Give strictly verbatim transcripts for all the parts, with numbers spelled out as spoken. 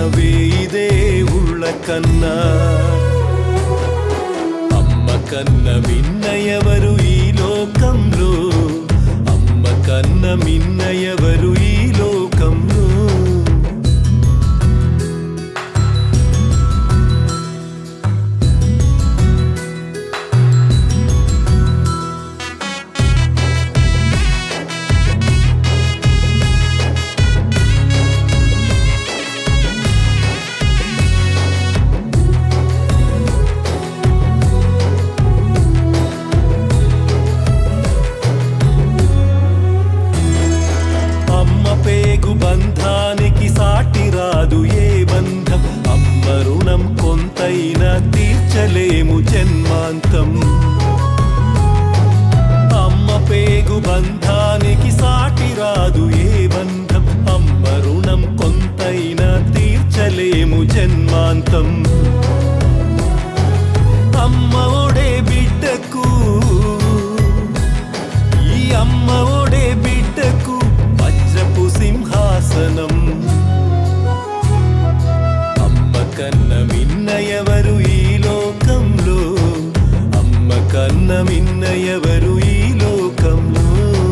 వేయి దేవుళ్ళ కన్నా అమ్మ కన్న మిన్న ఎవరు ఈ లోకంలో, అమ్మ కన్న మిన్న ఎవరు ఈ లోకంలో. బంధానికి సాటి రాదు ఏ బంధం, అమ్మ రుణం కొంతైనా తీర్చలేము జన్మాంతం. అమ్మ పేగు బంధానికి సాటి రాదు ఏ బంధం, అమ్మ రుణం కొంతైనా తీర్చలేము జన్మాంతం. అమ్మ ఒడే బిడ్డకు, ఈ అమ్మ ఒడే బిడ్డకు వజ్రపు సింహాసనం. అమ్మ కన్న మిన్న ఎవరు ఈ లోకంలో, అమ్మ కన్న మిన్న ఎవరు ఈ లోకంలో.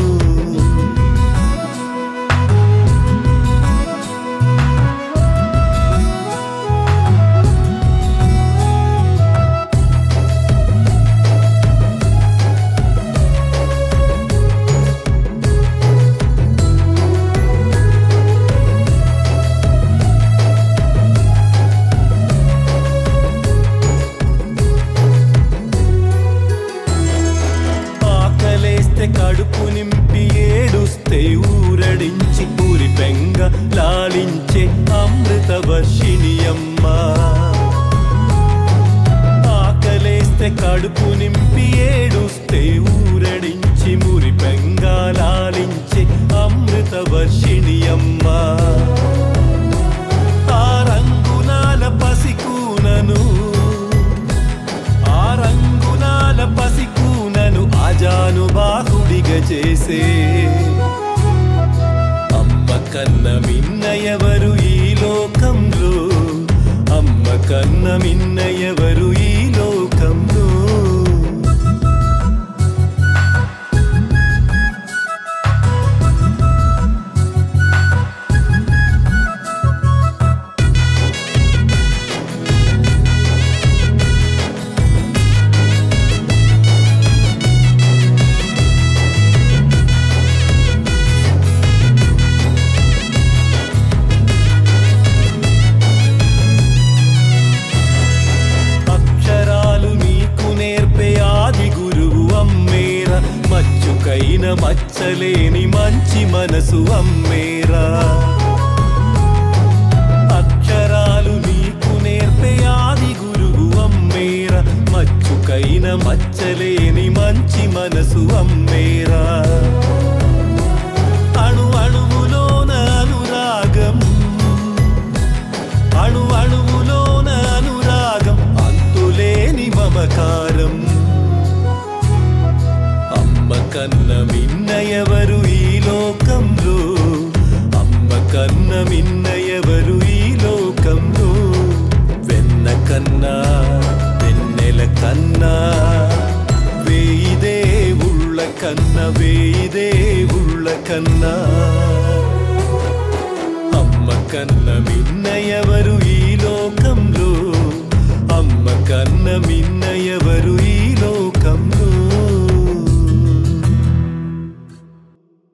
కడుపు నింపి ఏడుస్తే ఊరడించి పూరి పెంగ లాలించే అమృత వర్షిణి అమ్మ. ఆకలేస్తే కడుపు నింపి ఏడుస్తే ఊరడించి మురి పెంగ లాలించే అమృత వర్షిణి అమ్మ. ఆ రంగునాల పసికూనను, ఆ రంగునాల పసికూనను ఆజాను బాహుడిగా చేసే అమ్మ కన్న మిన్న ఎవరు ఈ లోకంలో, అమ్మ కన్న మిన్న ఎవరు ఈ లోకంలో. మచ్చుకైన మచ్చలేని మంచి మనసు అమ్మేరా. అక్షరాలు నీకు నేర్పే ఆది గురువు అమ్మేరా, మచ్చుకైన మచ్చలేని మంచి మనసు అమ్మేరా. అణు అణువులోన అనురాగం, అణు అణువులోన అనురాగం, అంతులేని మమకారం. అమ్మ కన్న మిన్న ఎవరు ఈ లోకంలో, అమ్మ కన్న మిన్న